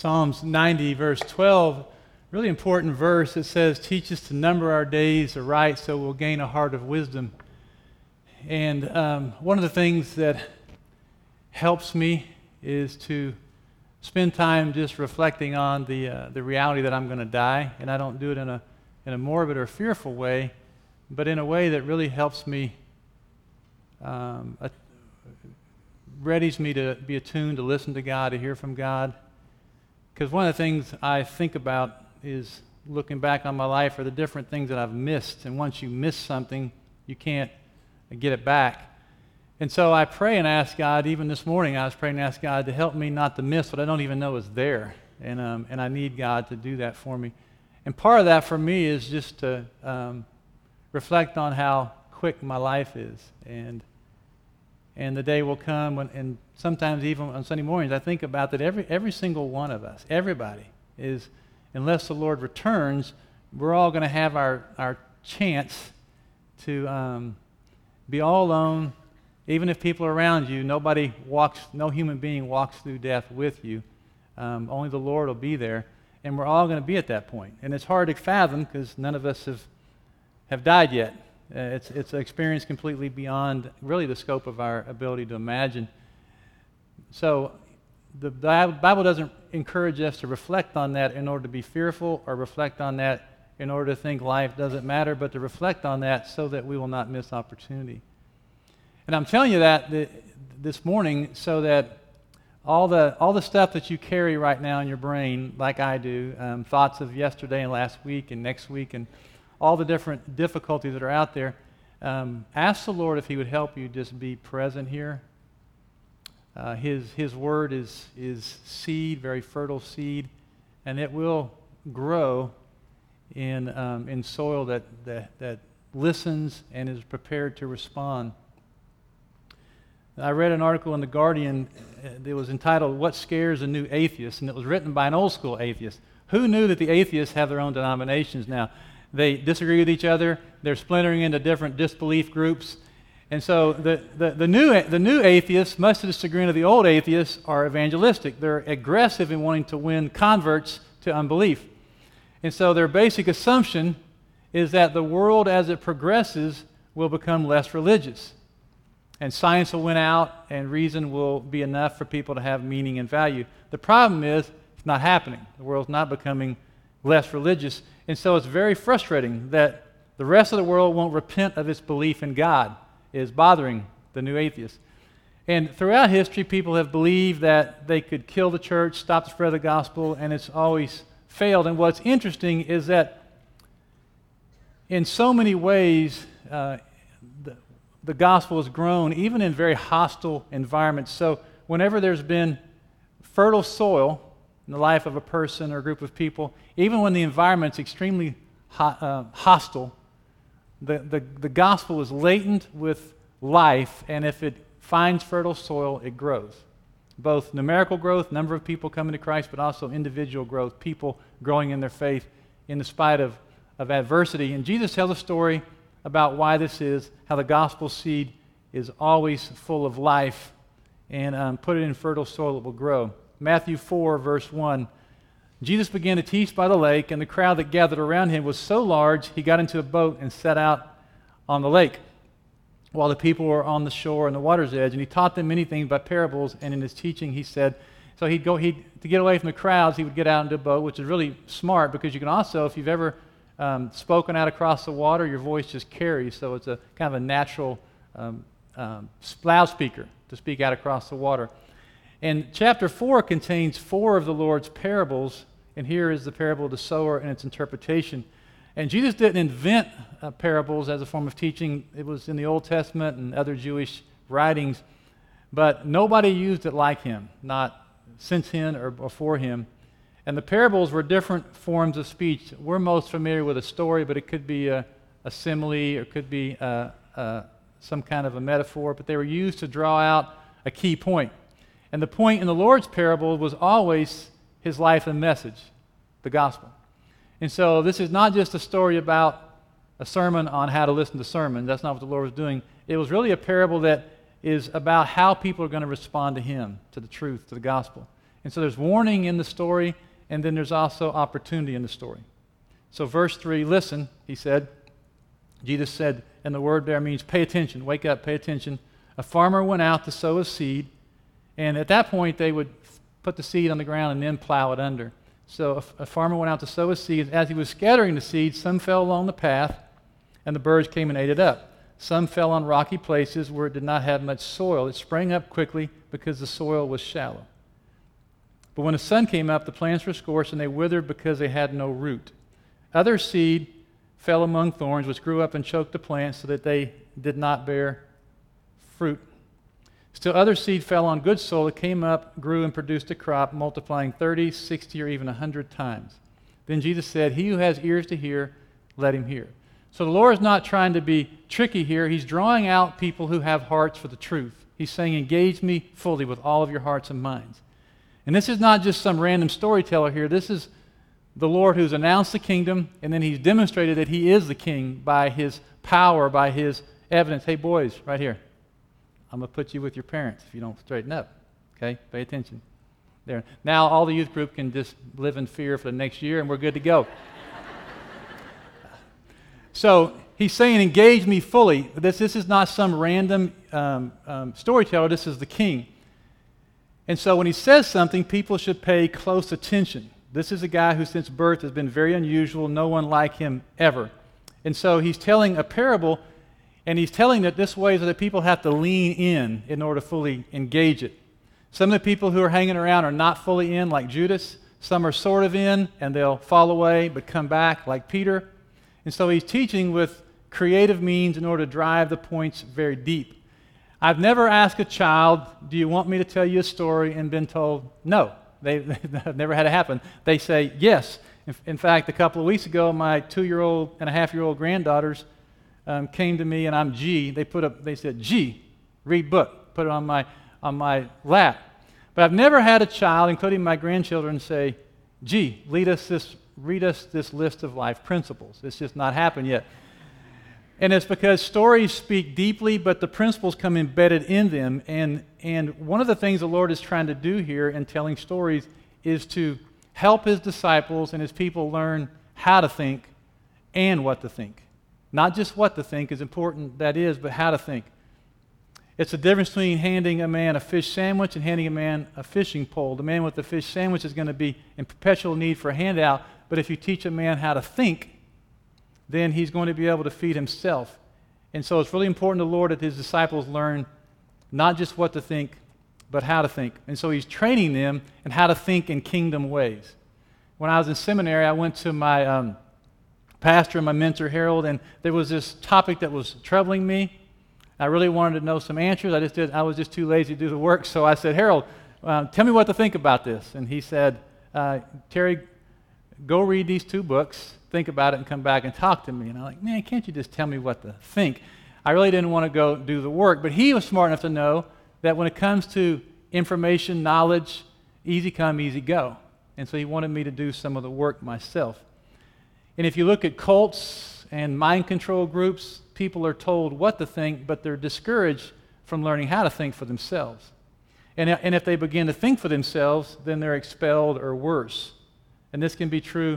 Psalms 90, verse 12, really important verse. It says, teach us to number our days aright so we'll gain a heart of wisdom. And one of the things that helps me is to spend time just reflecting on the reality that I'm going to die. And I don't do it in a morbid or fearful way, but in a way that really helps me, readies me to be attuned, to listen to God, to hear from God. Because one of the things I think about is looking back on my life are the different things that I've missed. And once you miss something, you can't get it back. And so I pray and ask God, even this morning I was praying and ask God to help me not to miss what I don't even know is there. And I need God to do that for me. And part of that for me is just to reflect on how quick my life is. And the day will come when, and sometimes even on Sunday mornings, I think about that every single one of us, everybody is, unless the Lord returns, we're all going to have our chance to be all alone. Even if people are around you, no human being walks through death with you. Only the Lord will be there, and we're all going to be at that point. And it's hard to fathom because none of us have died yet. It's an experience completely beyond really the scope of our ability to imagine. So the Bible doesn't encourage us to reflect on that in order to be fearful or reflect on that in order to think life doesn't matter, but to reflect on that so that we will not miss opportunity. And I'm telling you that this morning so that all the stuff that you carry right now in your brain, like I do, thoughts of yesterday and last week and next week and all the different difficulties that are out there, ask the Lord if He would help you just be present here. His word is seed, very fertile seed, and it will grow in soil that listens and is prepared to respond. I read an article in The Guardian that was entitled, What Scares a New Atheist? And it was written by an old school atheist. Who knew that the atheists have their own denominations now? They disagree with each other. They're splintering into different disbelief groups. And so the new atheists, much to the chagrin of the old atheists, are evangelistic. They're aggressive in wanting to win converts to unbelief. And so their basic assumption is that the world as it progresses will become less religious. And science will win out, and reason will be enough for people to have meaning and value. The problem is, it's not happening. The world's not becoming less religious. And so it's very frustrating that the rest of the world won't repent of its belief in God. It is bothering the new atheists. And throughout history, people have believed that they could kill the church, stop the spread of the gospel, and it's always failed. And what's interesting is that in so many ways, the gospel has grown, even in very hostile environments. So whenever there's been fertile soil in the life of a person or a group of people, even when the environment's extremely hostile, the gospel is latent with life, and if it finds fertile soil, it grows. Both numerical growth, number of people coming to Christ, but also individual growth, people growing in their faith in spite of adversity. And Jesus tells a story about why this is, how the gospel seed is always full of life, and put it in fertile soil, it will grow. Matthew 4, verse 1. Jesus began to teach by the lake, and the crowd that gathered around him was so large, he got into a boat and set out on the lake, while the people were on the shore and the water's edge. And he taught them many things by parables, and in his teaching he said, so to get away from the crowds, he would get out into a boat, which is really smart, because you can also, if you've ever spoken out across the water, your voice just carries, so it's a kind of a natural loudspeaker to speak out across the water. And chapter 4 contains 4 of the Lord's parables, and here is the parable of the sower and its interpretation. And Jesus didn't invent parables as a form of teaching. It was in the Old Testament and other Jewish writings, but nobody used it like him, not since him or before him. And the parables were different forms of speech. We're most familiar with a story, but it could be a simile, or it could be some kind of a metaphor, but they were used to draw out a key point. And the point in the Lord's parable was always his life and message, the gospel. And so this is not just a story about a sermon on how to listen to sermons. That's not what the Lord was doing. It was really a parable that is about how people are going to respond to him, to the truth, to the gospel. And so there's warning in the story, and then there's also opportunity in the story. So verse 3, listen, he said. Jesus said, and the word there means pay attention, wake up, pay attention. A farmer went out to sow his seed, and at that point they would put the seed on the ground and then plow it under. So a farmer went out to sow his seed. As he was scattering the seed, some fell along the path, and the birds came and ate it up. Some fell on rocky places where it did not have much soil. It sprang up quickly because the soil was shallow. But when the sun came up, the plants were scorched, and they withered because they had no root. Other seed fell among thorns, which grew up and choked the plants so that they did not bear fruit. Still other seed fell on good soil. It came up, grew, and produced a crop, multiplying 30, 60, or even 100 times. Then Jesus said, he who has ears to hear, let him hear. So the Lord is not trying to be tricky here. He's drawing out people who have hearts for the truth. He's saying, engage me fully with all of your hearts and minds. And this is not just some random storyteller here. This is the Lord who's announced the kingdom, and then he's demonstrated that he is the king by his power, by his evidence. Hey, boys, right here. I'm going to put you with your parents if you don't straighten up. Okay? Pay attention. There. Now all the youth group can just live in fear for the next year, and we're good to go. So he's saying, engage me fully. This is not some random storyteller. This is the king. And so when he says something, people should pay close attention. This is a guy who since birth has been very unusual, no one like him ever. And so he's telling a parable, and he's telling it this way so that people have to lean in order to fully engage it. Some of the people who are hanging around are not fully in, like Judas. Some are sort of in, and they'll fall away but come back, like Peter. And so he's teaching with creative means in order to drive the points very deep. I've never asked a child, do you want me to tell you a story, and been told no. They've never had it happen. They say yes. In fact, a couple of weeks ago, my 2-year-old and a half-year-old granddaughters came to me, and I'm G. They said, G, read book. Put it on my lap. But I've never had a child, including my grandchildren, say, G, read us this list of life principles. It's just not happened yet. And it's because stories speak deeply, but the principles come embedded in them. And one of the things the Lord is trying to do here in telling stories is to help his disciples and his people learn how to think and what to think. Not just what to think, as important that is, but how to think. It's the difference between handing a man a fish sandwich and handing a man a fishing pole. The man with the fish sandwich is going to be in perpetual need for a handout, but if you teach a man how to think, then he's going to be able to feed himself. And so it's really important to the Lord that his disciples learn not just what to think, but how to think. And so he's training them in how to think in kingdom ways. When I was in seminary, I went to my pastor and my mentor, Harold, and there was this topic that was troubling me. I really wanted to know some answers. I was just too lazy to do the work, so I said, Harold, tell me what to think about this. And he said, Terry, go read these 2 books, think about it, and come back and talk to me. And I'm like, man, can't you just tell me what to think? I really didn't want to go do the work, but he was smart enough to know that when it comes to information, knowledge, easy come, easy go. And so he wanted me to do some of the work myself. And if you look at cults and mind control groups, people are told what to think, but they're discouraged from learning how to think for themselves. And if they begin to think for themselves, then they're expelled or worse. And this can be true,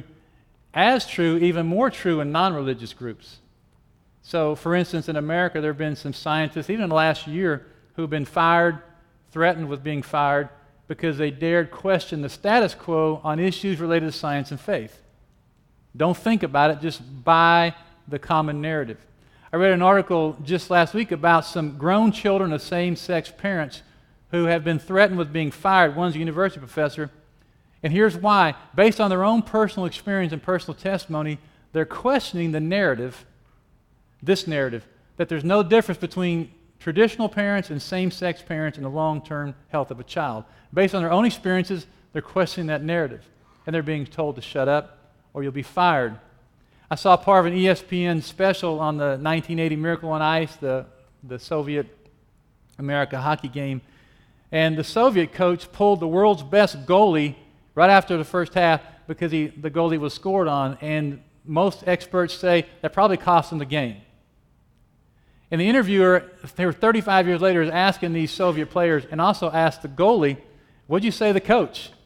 even more true in non-religious groups. So, for instance, in America, there have been some scientists, even in the last year, who have been fired, threatened with being fired, because they dared question the status quo on issues related to science and faith. Don't think about it, just buy the common narrative. I read an article just last week about some grown children of same-sex parents who have been threatened with being fired. One's a university professor. And here's why. Based on their own personal experience and personal testimony, they're questioning the narrative, this narrative, that there's no difference between traditional parents and same-sex parents in the long-term health of a child. Based on their own experiences, they're questioning that narrative. And they're being told to shut up or you'll be fired. I saw part of an ESPN special on the 1980 Miracle on Ice, the Soviet America hockey game. And the Soviet coach pulled the world's best goalie right after the first half because the goalie was scored on. And most experts say that probably cost him the game. And the interviewer, they were 35 years later, is asking these Soviet players and also asked the goalie, what'd you say to the coach?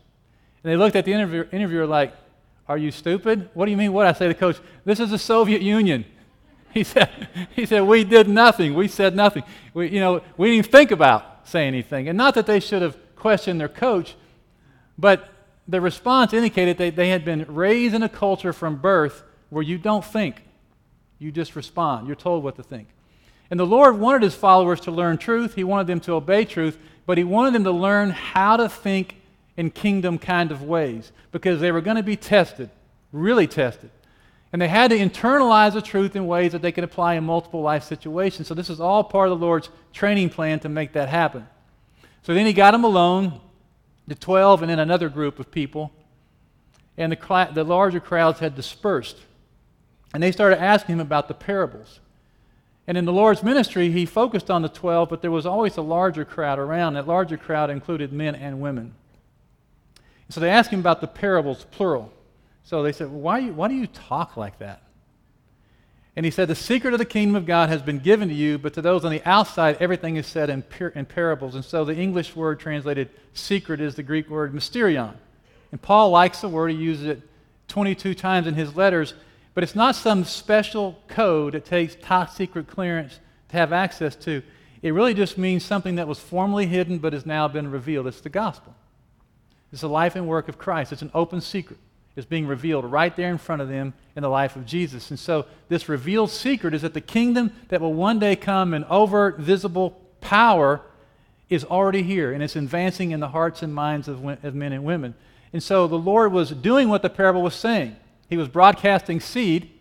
And they looked at the interviewer like, "Are you stupid? What do you mean what?" I say to the coach, "This is the Soviet Union." He said, "We did nothing. We said nothing. We didn't even think about saying anything." And not that they should have questioned their coach, but the response indicated they had been raised in a culture from birth where you don't think. You just respond. You're told what to think. And the Lord wanted his followers to learn truth. He wanted them to obey truth, but he wanted them to learn how to think in kingdom kind of ways because they were going to be tested, really tested. And they had to internalize the truth in ways that they could apply in multiple life situations. So this is all part of the Lord's training plan to make that happen. So then he got them alone, the 12 and then another group of people, and the larger crowds had dispersed. And they started asking him about the parables. And in the Lord's ministry, he focused on the 12, but there was always a larger crowd around. That larger crowd included men and women. So they asked him about the parables, plural. So they said, why do you talk like that? And he said, the secret of the kingdom of God has been given to you, but to those on the outside, everything is said in parables. And so the English word translated secret is the Greek word mysterion. And Paul likes the word. He uses it 22 times in his letters, but it's not some special code it takes top secret clearance to have access to. It really just means something that was formerly hidden but has now been revealed. It's the gospel. It's the life and work of Christ. It's an open secret. It's being revealed right there in front of them in the life of Jesus. And so this revealed secret is that the kingdom that will one day come in overt, visible power is already here, and it's advancing in the hearts and minds of men and women. And so the Lord was doing what the parable was saying. He was broadcasting seed,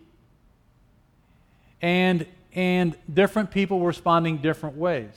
and different people were responding different ways.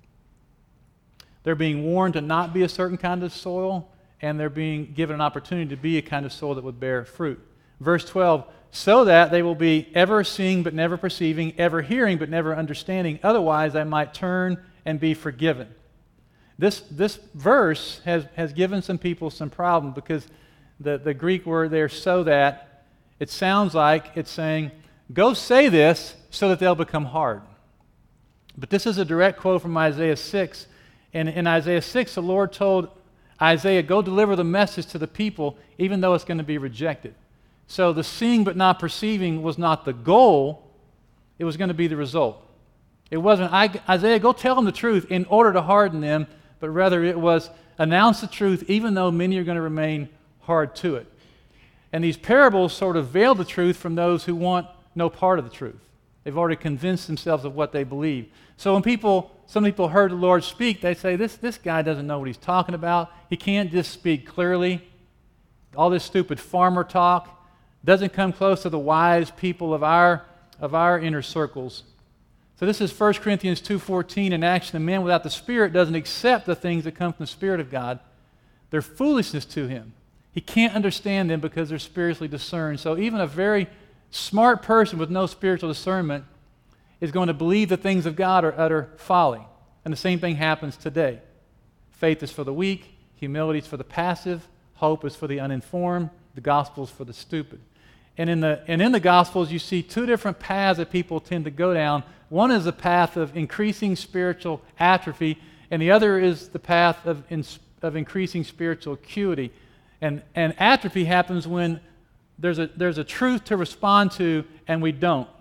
They're being warned to not be a certain kind of soil, and they're being given an opportunity to be a kind of soil that would bear fruit. Verse 12, so that they will be ever seeing but never perceiving, ever hearing but never understanding, otherwise they might turn and be forgiven. This verse has given some people some problem because the Greek word there, so that, it sounds like it's saying, go say this so that they'll become hard. But this is a direct quote from Isaiah 6. And in Isaiah 6, the Lord told Isaiah, go deliver the message to the people, even though it's going to be rejected. So the seeing but not perceiving was not the goal, it was going to be the result. It wasn't, Isaiah, go tell them the truth in order to harden them, but rather it was announce the truth, even though many are going to remain hard to it. And these parables sort of veil the truth from those who want no part of the truth. They've already convinced themselves of what they believe. So when some people heard the Lord speak, they say, this guy doesn't know what he's talking about. He can't just speak clearly. All this stupid farmer talk doesn't come close to the wise people of our inner circles. So this is 1 Corinthians 2:14 in action. A man without the Spirit doesn't accept the things that come from the Spirit of God. They're foolishness to him. He can't understand them because they're spiritually discerned. So even a very smart person with no spiritual discernment is going to believe the things of God are utter folly. And the same thing happens today. Faith is for the weak, humility is for the passive, hope is for the uninformed, the gospel is for the stupid. And in the Gospels, you see two different paths that people tend to go down. One is the path of increasing spiritual atrophy, and the other is the path of increasing spiritual acuity. And atrophy happens when there's a truth to respond to, and we don't.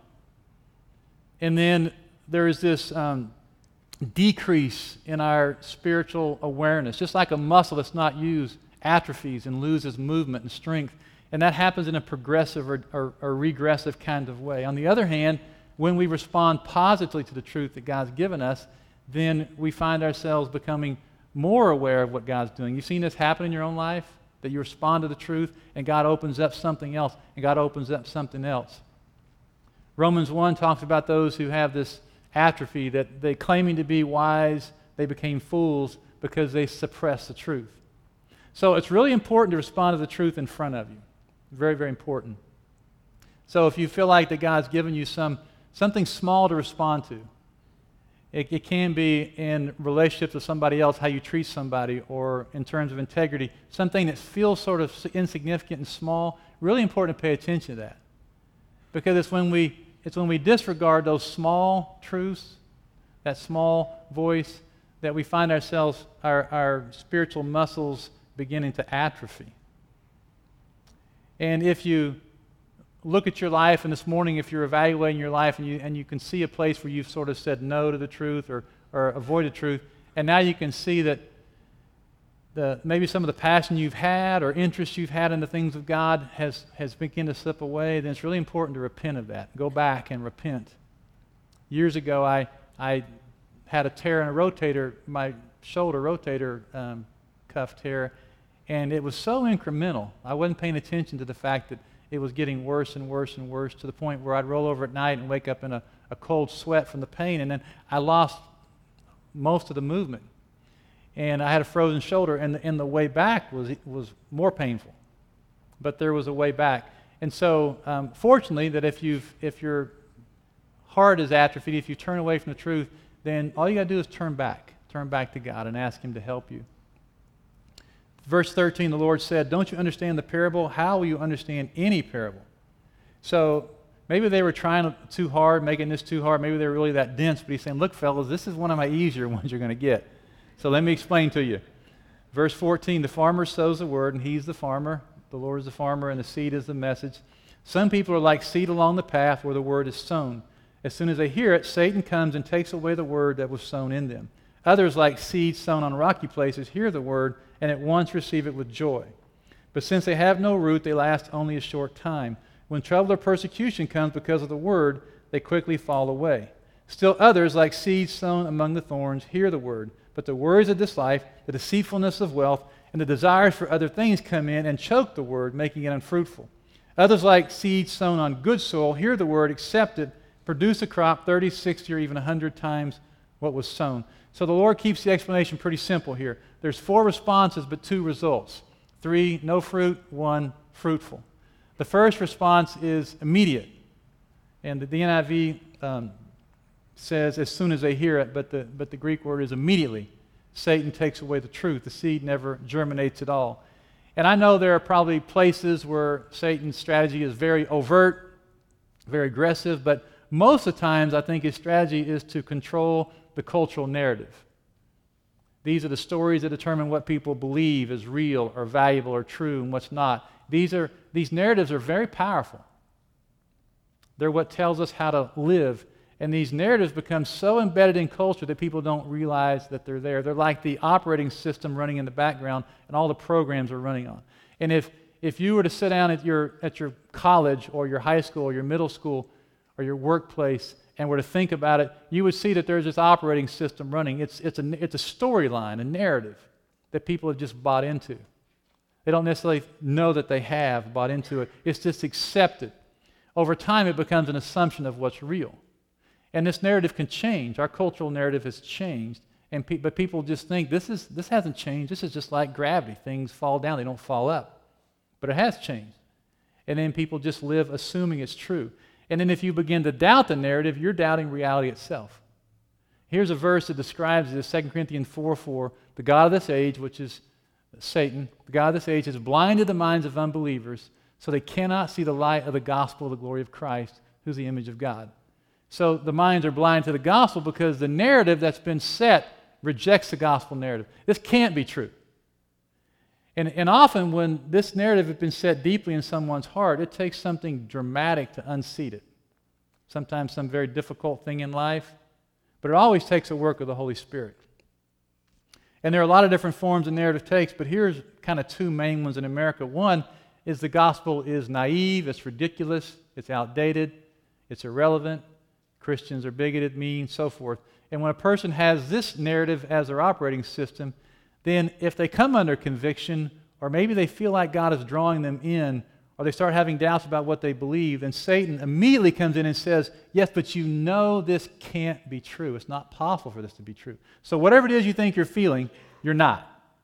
And then there is this decrease in our spiritual awareness. Just like a muscle that's not used atrophies and loses movement and strength. And that happens in a progressive or regressive kind of way. On the other hand, when we respond positively to the truth that God's given us, then we find ourselves becoming more aware of what God's doing. You've seen this happen in your own life? That you respond to the truth and God opens up something else, and God opens up something else. Romans 1 talks about those who have this atrophy, that they claiming to be wise, they became fools because they suppress the truth. So it's really important to respond to the truth in front of you. Very, very important. So if you feel like that God's given you something small to respond to, it can be in relationships with somebody else, how you treat somebody, or in terms of integrity, something that feels sort of insignificant and small. Really important to pay attention to that. Because it's when we disregard those small truths, that small voice, that we find ourselves, our spiritual muscles beginning to atrophy. And if you look at your life, and this morning if you're evaluating your life and you can see a place where you've sort of said no to the truth or avoided truth, and now you can see that maybe some of the passion you've had or interest you've had in the things of God has begun to slip away, then it's really important to repent of that. Go back and repent. Years ago, I had a tear in a rotator, my shoulder rotator cuff tear, and it was so incremental. I wasn't paying attention to the fact that it was getting worse and worse and worse to the point where I'd roll over at night and wake up in a cold sweat from the pain, and then I lost most of the movement. And I had a frozen shoulder, and the way back was more painful. But there was a way back. And so, fortunately, that if your heart is atrophied, if you turn away from the truth, then all you got to do is turn back to God and ask Him to help you. Verse 13, the Lord said, "Don't you understand the parable? How will you understand any parable?" So maybe they were trying too hard, making this too hard. Maybe they were really that dense. But He's saying, "Look, fellas, this is one of my easier ones you're going to get." So let me explain to you. Verse 14, the farmer sows the word, and he's the farmer. The Lord is the farmer, and the seed is the message. Some people are like seed along the path where the word is sown. As soon as they hear it, Satan comes and takes away the word that was sown in them. Others, like seed sown on rocky places, hear the word and at once receive it with joy. But since they have no root, they last only a short time. When trouble or persecution comes because of the word, they quickly fall away. Still others, like seeds sown among the thorns, hear the word. But the worries of this life, the deceitfulness of wealth, and the desires for other things come in and choke the word, making it unfruitful. Others, like seeds sown on good soil, hear the word, accept it, produce a crop 30, 60, or even 100 times what was sown. So the Lord keeps the explanation pretty simple here. There's 4 responses, but 2 results. 3, no fruit. 1, fruitful. The first response is immediate. And the NIV says as soon as they hear it, but the Greek word is immediately. Satan takes away the truth. The seed never germinates at all. And I know there are probably places where Satan's strategy is very overt, very aggressive, but most of the times I think his strategy is to control the cultural narrative. These are the stories that determine what people believe is real or valuable or true and what's not. These narratives are very powerful. They're what tells us how to live. And these narratives become so embedded in culture that people don't realize that they're there. They're like the operating system running in the background and all the programs are running on. And if you were to sit down at your college or your high school or your middle school or your workplace and were to think about it, you would see that there's this operating system running. It's a storyline, a narrative that people have just bought into. They don't necessarily know that they have bought into it. It's just accepted. Over time, it becomes an assumption of what's real. And this narrative can change. Our cultural narrative has changed, but people just think this hasn't changed. This is just like gravity. Things fall down, they don't fall up. But it has changed. And then people just live assuming it's true. And then if you begin to doubt the narrative, you're doubting reality itself. Here's a verse that describes this, 2 Corinthians 4:4. The God of this age, which is Satan, the God of this age has blinded the minds of unbelievers so they cannot see the light of the gospel of the glory of Christ, who's the image of God. So the minds are blind to the gospel because the narrative that's been set rejects the gospel narrative. This can't be true. And often when this narrative has been set deeply in someone's heart, it takes something dramatic to unseat it. Sometimes some very difficult thing in life, but it always takes a work of the Holy Spirit. And there are a lot of different forms the narrative takes, but here's kind of 2 main ones in America. One is the gospel is naive, it's ridiculous, it's outdated, it's irrelevant, Christians are bigoted, mean, so forth. And when a person has this narrative as their operating system, then if they come under conviction, or maybe they feel like God is drawing them in, or they start having doubts about what they believe, then Satan immediately comes in and says, yes, but you know this can't be true. It's not possible for this to be true. So whatever it is you think you're feeling, you're not.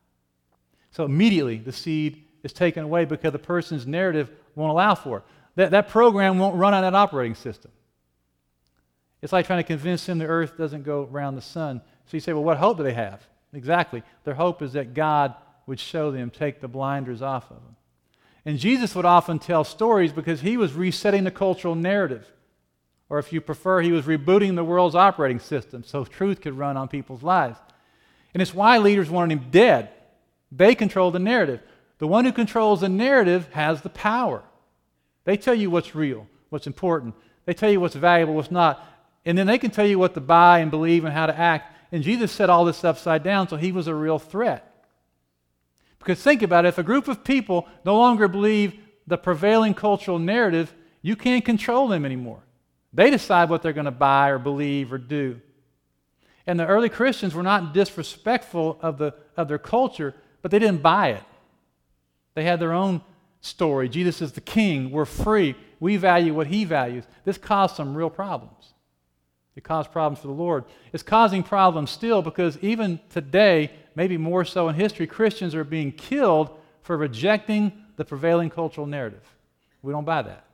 So immediately the seed is taken away because the person's narrative won't allow for it. That program won't run on that operating system. It's like trying to convince them the earth doesn't go around the sun. So you say, well, what hope do they have? Exactly. Their hope is that God would show them, take the blinders off of them. And Jesus would often tell stories because he was resetting the cultural narrative. Or if you prefer, he was rebooting the world's operating system so truth could run on people's lives. And it's why leaders wanted him dead. They controlled the narrative. The one who controls the narrative has the power. They tell you what's real, what's important. They tell you what's valuable, what's not. And then they can tell you what to buy and believe and how to act. And Jesus set all this upside down, so he was a real threat. Because think about it, if a group of people no longer believe the prevailing cultural narrative, you can't control them anymore. They decide what they're going to buy or believe or do. And the early Christians were not disrespectful of their culture, but they didn't buy it. They had their own story. Jesus is the king. We're free. We value what he values. This caused some real problems. It caused problems for the Lord. It's causing problems still because even today, maybe more so in history, Christians are being killed for rejecting the prevailing cultural narrative. We don't buy that.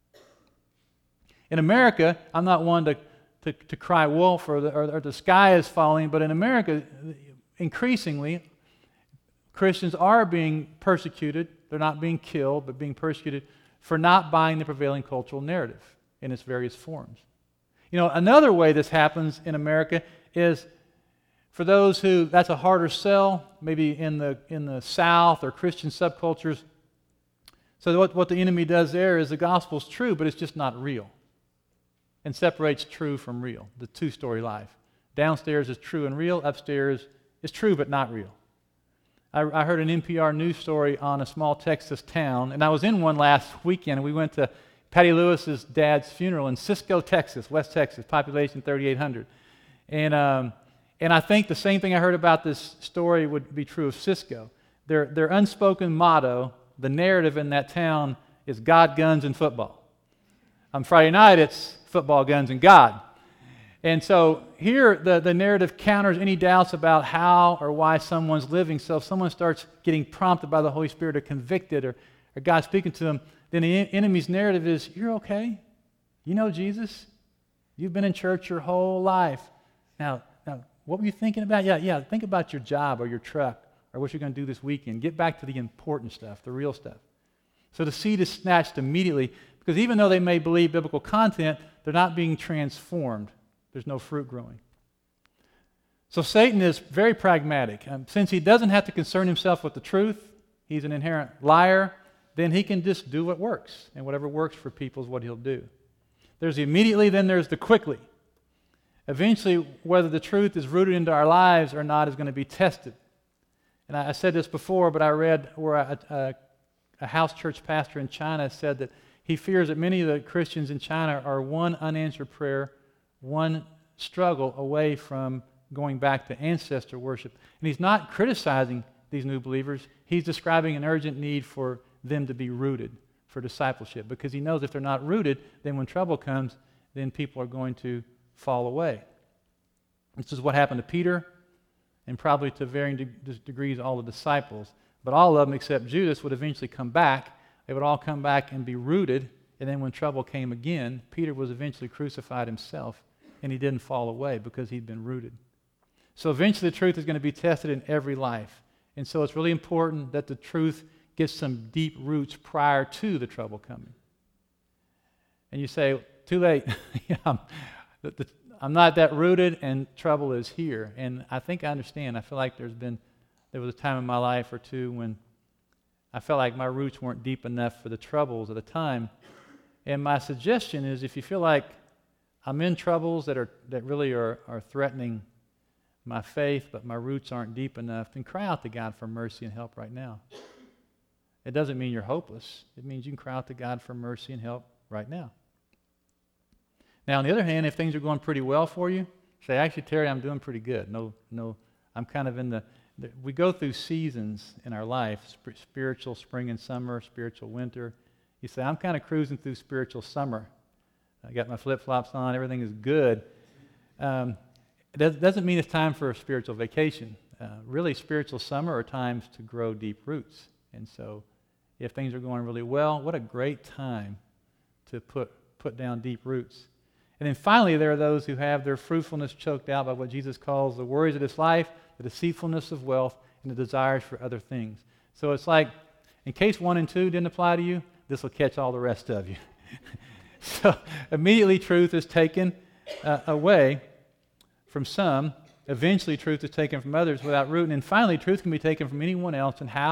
In America, I'm not one to cry wolf or the sky is falling, but in America, increasingly, Christians are being persecuted. They're not being killed, but being persecuted for not buying the prevailing cultural narrative in its various forms. You know, another way this happens in America is for those who, that's a harder sell, maybe in the South or Christian subcultures. So what the enemy does there is the gospel's true, but it's just not real. And separates true from real, the two-story life. Downstairs is true and real, upstairs is true but not real. I heard an NPR news story on a small Texas town, and I was in one last weekend. We went to Patty Lewis's dad's funeral in Cisco, Texas, West Texas, population 3,800. And I think the same thing I heard about this story would be true of Cisco. Their unspoken motto, the narrative in that town, is God, guns, and football. On Friday night, it's football, guns, and God. And so here, the narrative counters any doubts about how or why someone's living. So if someone starts getting prompted by the Holy Spirit or convicted or God speaking to them, then the enemy's narrative is, you're okay. You know Jesus. You've been in church your whole life. Now, what were you thinking about? Yeah, think about your job or your truck or what you're going to do this weekend. Get back to the important stuff, the real stuff. So the seed is snatched immediately because even though they may believe biblical content, they're not being transformed. There's no fruit growing. So Satan is very pragmatic. Since he doesn't have to concern himself with the truth, he's an inherent liar, then he can just do what works. And whatever works for people is what he'll do. There's the immediately, then there's the quickly. Eventually, whether the truth is rooted into our lives or not is going to be tested. And I said this before, but I read where a house church pastor in China said that he fears that many of the Christians in China are one unanswered prayer, one struggle away from going back to ancestor worship. And he's not criticizing these new believers. He's describing an urgent need for them to be rooted for discipleship because he knows if they're not rooted, then when trouble comes, then people are going to fall away. This is what happened to Peter and probably to varying degrees all the disciples. But all of them except Judas would eventually come back. They would all come back and be rooted. And then when trouble came again, Peter was eventually crucified himself. And he didn't fall away because he'd been rooted. So eventually the truth is going to be tested in every life. And so it's really important that the truth gets some deep roots prior to the trouble coming. And you say, too late. I'm not that rooted and trouble is here. And I think I understand. I feel like there was a time in my life or two when I felt like my roots weren't deep enough for the troubles at the time. And my suggestion is if you feel like I'm in troubles that really are threatening my faith, but my roots aren't deep enough, then cry out to God for mercy and help right now. It doesn't mean you're hopeless. It means you can cry out to God for mercy and help right now. Now, on the other hand, if things are going pretty well for you, say, actually, Terry, I'm doing pretty good. No, I'm kind of in we go through seasons in our life, spiritual spring and summer, spiritual winter. You say, I'm kind of cruising through spiritual summer. I got my flip-flops on. Everything is good. It doesn't mean it's time for a spiritual vacation. Really, spiritual summer are times to grow deep roots. And so if things are going really well, what a great time to put down deep roots. And then finally, there are those who have their fruitfulness choked out by what Jesus calls the worries of this life, the deceitfulness of wealth, and the desires for other things. So it's like, in case 1 and 2 didn't apply to you, this will catch all the rest of you. So immediately truth is taken away from some. Eventually truth is taken from others without root. And finally truth can be taken from anyone else. And how?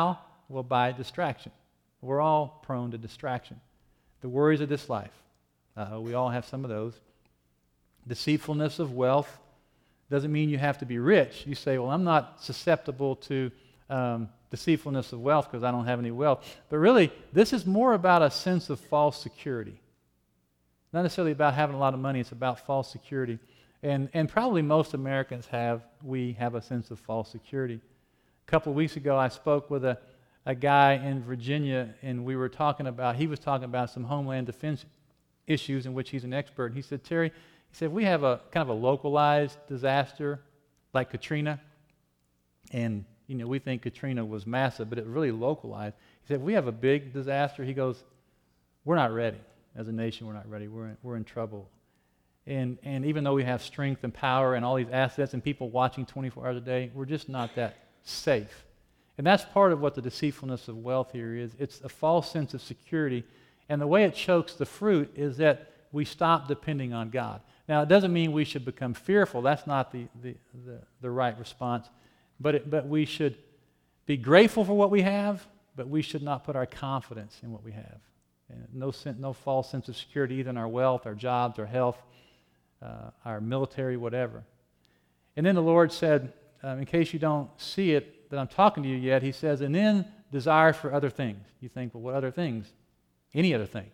Well, by distraction. We're all prone to distraction. The worries of this life. We all have some of those. Deceitfulness of wealth doesn't mean you have to be rich. You say, well, I'm not susceptible to deceitfulness of wealth because I don't have any wealth. But really, this is more about a sense of false security. Not necessarily about having a lot of money. It's about false security. And probably most Americans have a sense of false security. A couple of weeks ago, I spoke with a guy in Virginia, and he was talking about some homeland defense issues in which he's an expert. He said, Terry, we have a kind of a localized disaster like Katrina, and we think Katrina was massive, but it was really localized. He said, we have a big disaster. He goes, we're not ready. As a nation, we're not ready. We're in trouble. And even though we have strength and power and all these assets and people watching 24 hours a day, we're just not that safe. And that's part of what the deceitfulness of wealth here is. It's a false sense of security. And the way it chokes the fruit is that we stop depending on God. Now, it doesn't mean we should become fearful. That's not the right response. But we should be grateful for what we have, but we should not put our confidence in what we have. And no false sense of security either in our wealth, our jobs, our health, our military, whatever. And then the Lord said, in case you don't see it, that I'm talking to you yet, he says, and then desire for other things. You think, well, what other things? Any other thing.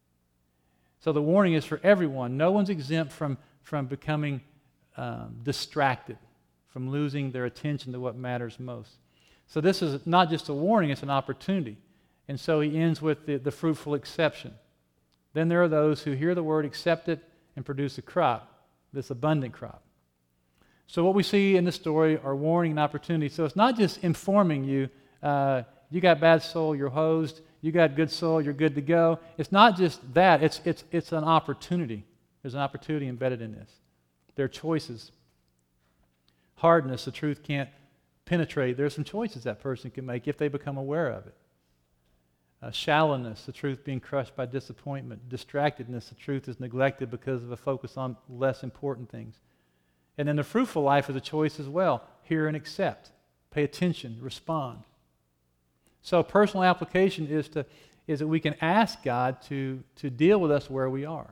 So the warning is for everyone. No one's exempt from becoming distracted, from losing their attention to what matters most. So this is not just a warning, it's an opportunity. And so he ends with the fruitful exception. Then there are those who hear the word, accept it, and produce a crop, this abundant crop. So what we see in this story are warning and opportunity. So it's not just informing you, you got bad soil, you're hosed. You got good soil, you're good to go. It's not just that. It's an opportunity. There's an opportunity embedded in this. There are choices. Hardness, the truth can't penetrate. There's some choices that person can make if they become aware of it. Shallowness, the truth being crushed by disappointment. Distractedness, the truth is neglected because of a focus on less important things. And then the fruitful life is a choice as well. Hear and accept. Pay attention. Respond. So personal application is that we can ask God to deal with us where we are.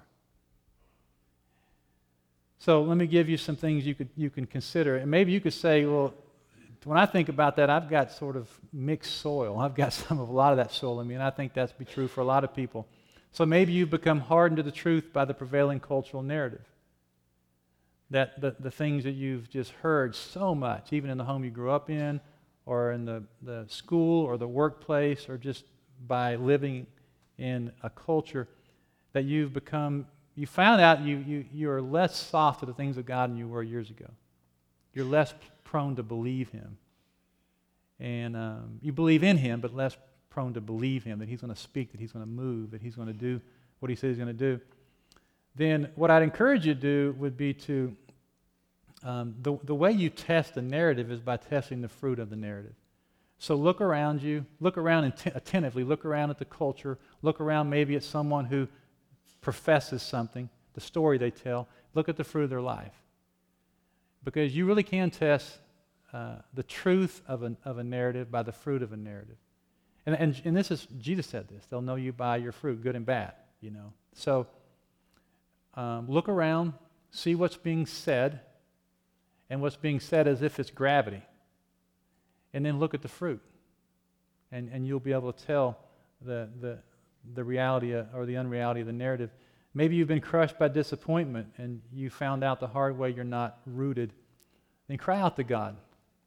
So let me give you some things you can consider. And maybe you could say, well, when I think about that, I've got sort of mixed soil. I've got a lot of that soil in me, and I think that's be true for a lot of people. So maybe you've become hardened to the truth by the prevailing cultural narrative. That the things that you've just heard so much, even in the home you grew up in, or in the school or the workplace, or just by living in a culture, that you found out you are less soft to the things of God than you were years ago. You're less prone to believe Him. And you believe in Him, but less prone to believe Him, that He's going to speak, that He's going to move, that He's going to do what He says He's going to do. Then what I'd encourage you to do would be to, the way you test the narrative is by testing the fruit of the narrative. So look around you, look around attentively, look around at the culture, look around maybe at someone who professes something, the story they tell, look at the fruit of their life. Because you really can test the truth of a narrative by the fruit of a narrative. And this is, Jesus said this, they'll know you by your fruit, good and bad, So look around, see what's being said, and what's being said as if it's gravity. And then look at the fruit. And you'll be able to tell the reality or the unreality of the narrative. Maybe you've been crushed by disappointment and you found out the hard way you're not rooted. Then cry out to God.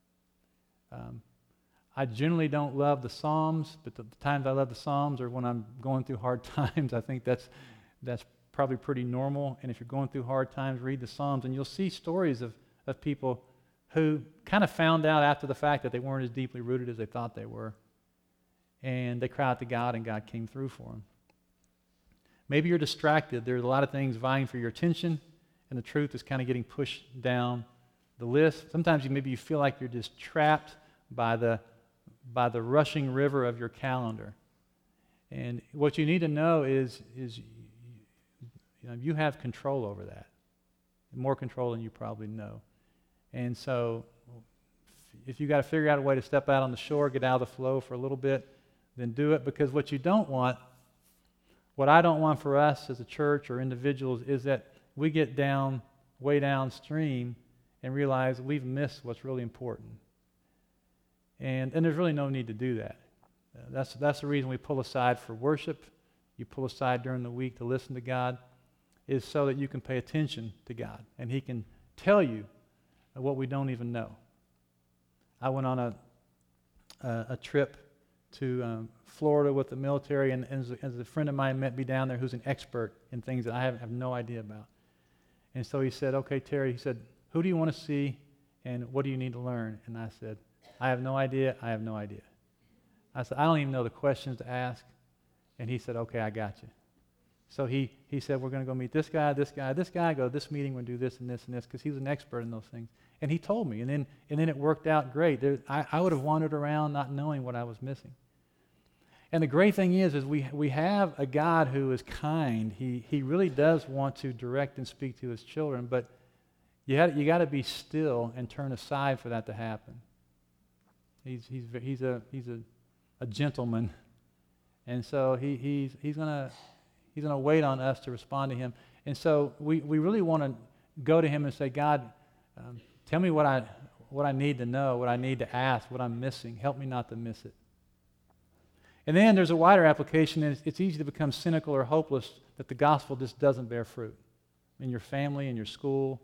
I generally don't love the Psalms, but the times I love the Psalms are when I'm going through hard times. I think that's probably pretty normal. And if you're going through hard times, read the Psalms, and you'll see stories of people who kind of found out after the fact that they weren't as deeply rooted as they thought they were. And they cried out to God, and God came through for them. Maybe you're distracted. There's a lot of things vying for your attention, and the truth is kind of getting pushed down the list. Sometimes maybe you feel like you're just trapped by the rushing river of your calendar. And what you need to know is you have control over that. More control than you probably know. And so if you got to figure out a way to step out on the shore, get out of the flow for a little bit, then do it. Because what you don't want, what I don't want for us as a church or individuals, is that we get down, way downstream and realize we've missed what's really important. And there's really no need to do that. That's the reason we pull aside for worship. You pull aside during the week to listen to God, is so that you can pay attention to God. And He can tell you what we don't even know. I went on a trip to Florida with the military, and as a friend of mine met me down there who's an expert in things that I have no idea about. And so he said, okay, Terry, he said, who do you want to see and what do you need to learn? And I said, I have no idea. I have no idea. I said, I don't even know the questions to ask. And he said, okay, I got you. So he said, we're going to go meet this guy, this guy, this guy, go to this meeting, we're going to do this and this and this, because he was an expert in those things. And he told me, and then it worked out great. I would have wandered around not knowing what I was missing. And the great thing is we have a God who is kind. He really does want to direct and speak to His children, but you got to be still and turn aside for that to happen. He's a gentleman, and so he's gonna wait on us to respond to Him. And so we really want to go to Him and say, God, tell me what I need to know, what I need to ask, what I'm missing. Help me not to miss it. And then there's a wider application, and it's easy to become cynical or hopeless that the gospel just doesn't bear fruit in your family, in your school.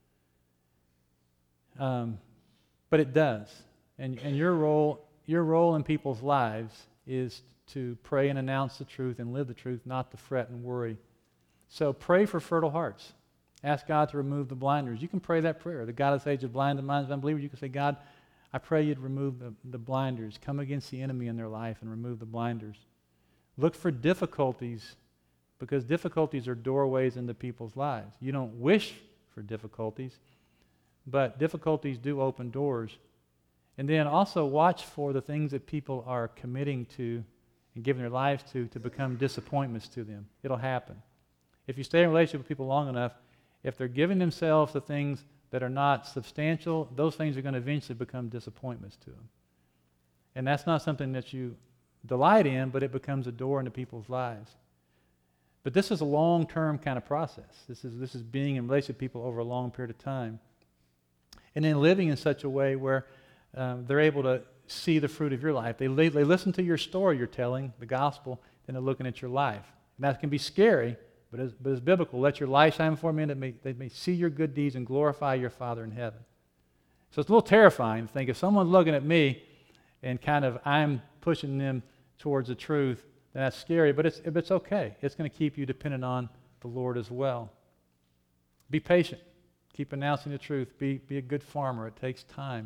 But it does. And your role in people's lives is to pray and announce the truth and live the truth, not to fret and worry. So pray for fertile hearts. Ask God to remove the blinders. You can pray that prayer. The God of this age is blind the minds of unbelievers. You can say, God, I pray you'd remove the blinders. Come against the enemy in their life and remove the blinders. Look for difficulties, because difficulties are doorways into people's lives. You don't wish for difficulties, but difficulties do open doors. And then also watch for the things that people are committing to and giving their lives to become disappointments to them. It'll happen. If you stay in a relationship with people long enough, if they're giving themselves to things that are not substantial, those things are going to eventually become disappointments to them. And that's not something that you delight in, but it becomes a door into people's lives. But this is a long-term kind of process. This is being in relationship with people over a long period of time. And then living in such a way where they're able to see the fruit of your life. They listen to your story you're telling, the gospel, and they're looking at your life. And that can be scary, but it's biblical. Let your light shine before men that they may see your good deeds and glorify your Father in heaven. So it's a little terrifying to think if someone's looking at me and kind of I'm pushing them towards the truth, then that's scary, but it's okay. It's going to keep you dependent on the Lord as well. Be patient. Keep announcing the truth. Be a good farmer. It takes time.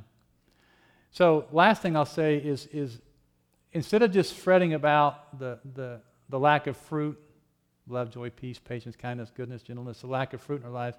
So last thing I'll say is instead of just fretting about the lack of fruit, love, joy, peace, patience, kindness, goodness, gentleness, the lack of fruit in our lives,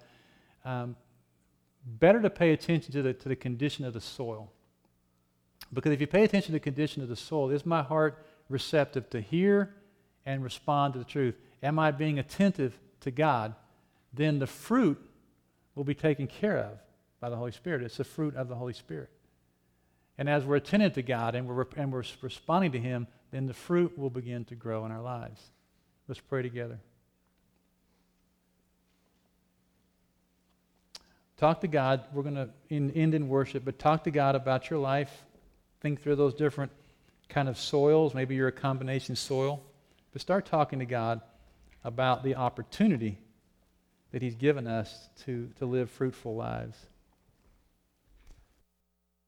better to pay attention to the condition of the soil. Because if you pay attention to the condition of the soil, is my heart receptive to hear and respond to the truth? Am I being attentive to God? Then the fruit will be taken care of by the Holy Spirit. It's the fruit of the Holy Spirit. And as we're attentive to God and we're responding to Him, then the fruit will begin to grow in our lives. Let's pray together. Talk to God. We're going to end in worship, but talk to God about your life. Think through those different kind of soils. Maybe you're a combination soil. But start talking to God about the opportunity that He's given us to live fruitful lives.